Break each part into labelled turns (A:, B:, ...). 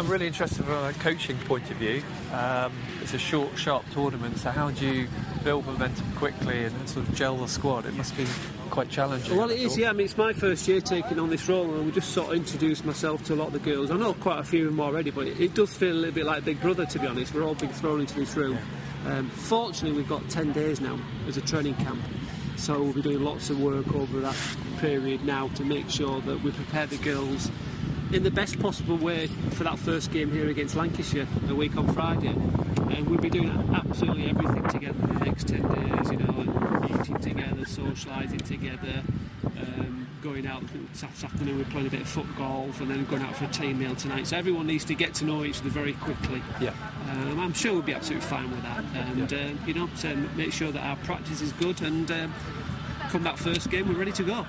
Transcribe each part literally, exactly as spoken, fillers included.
A: I'm really interested from a coaching point of view. Um, it's a short, sharp tournament, so how do you build momentum quickly and sort of gel the squad? It must be quite challenging.
B: Well, it is, yeah. I mean, it's my first year taking on this role, and we just sort of introduced myself to a lot of the girls. I know quite a few of them already, but it, it does feel a little bit like Big Brother, to be honest. We're all being thrown into this room. Yeah. Um, fortunately, we've got ten days now as a training camp, so we'll be doing lots of work over that period now to make sure that we prepare the girls in the best possible way for that first game here against Lancashire a week on Friday. And we'll be doing absolutely everything together for the next ten days, you know, and eating together, socialising together, um, going out this afternoon we're playing a bit of foot golf and then going out for a team meal tonight. So everyone needs to get to know each other very quickly.
A: Yeah.
B: Um, I'm sure we'll be absolutely fine with that. And, yeah. uh, you know, so make sure that our practice is good and um, come that first game, we're ready to go.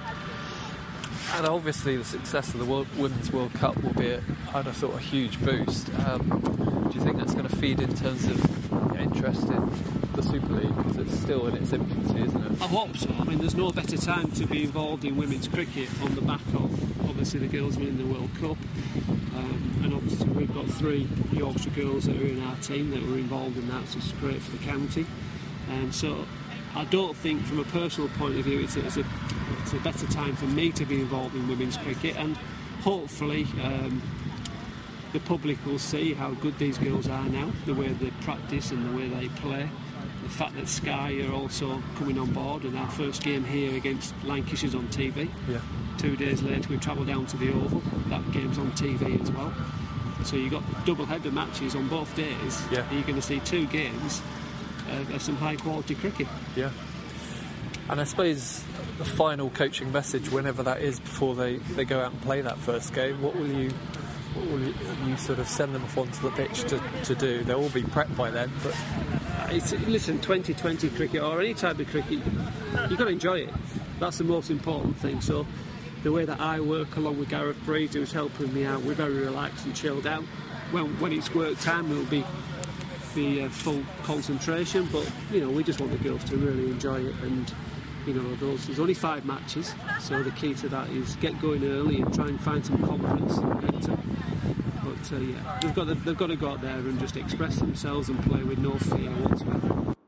A: And obviously the success of the World, Women's World Cup will be, a, I'd have thought, a huge boost. Um, do you think that's going to feed in terms of interest in the Super League? Because it's still in its infancy, isn't it?
B: I hope so. I mean, there's no better time to be involved in women's cricket on the back of, obviously, the girls winning the World Cup. Um, and obviously we've got three Yorkshire girls that are in our team that were involved in that, so it's great for the county. Um, so I don't think, from a personal point of view, it's a, it's a It's a better time for me to be involved in women's cricket, and hopefully um, the public will see how good these girls are now, the way they practice and the way they play. The fact that Sky are also coming on board, and our first game here against Lancashire's on T V.
A: Yeah. Two
B: days later we travel down to the Oval, that game's on T V as well. So you've got double header matches on both days.
A: Yeah.
B: You're going to see two games uh, of some high quality cricket.
A: Yeah. And I suppose the final coaching message, whenever that is, before they, they go out and play that first game, what will you what will you, you sort of send them off onto the pitch to, to do? They'll all be prepped by then, but
B: it's, listen, twenty twenty cricket or any type of cricket, you've got to enjoy it. That's the most important thing. So the way that I work along with Gareth Breeze, who's helping me out, we're very relaxed and chilled out. Well, when it's work time, it'll be be uh, full concentration, but you know, we just want the girls to really enjoy it. And you know, those, there's only five matches, so the key to that is get going early and try and find some confidence and momentum. But uh, yeah, they've got to, they've got to go out there and just express themselves and play with no fear whatsoever.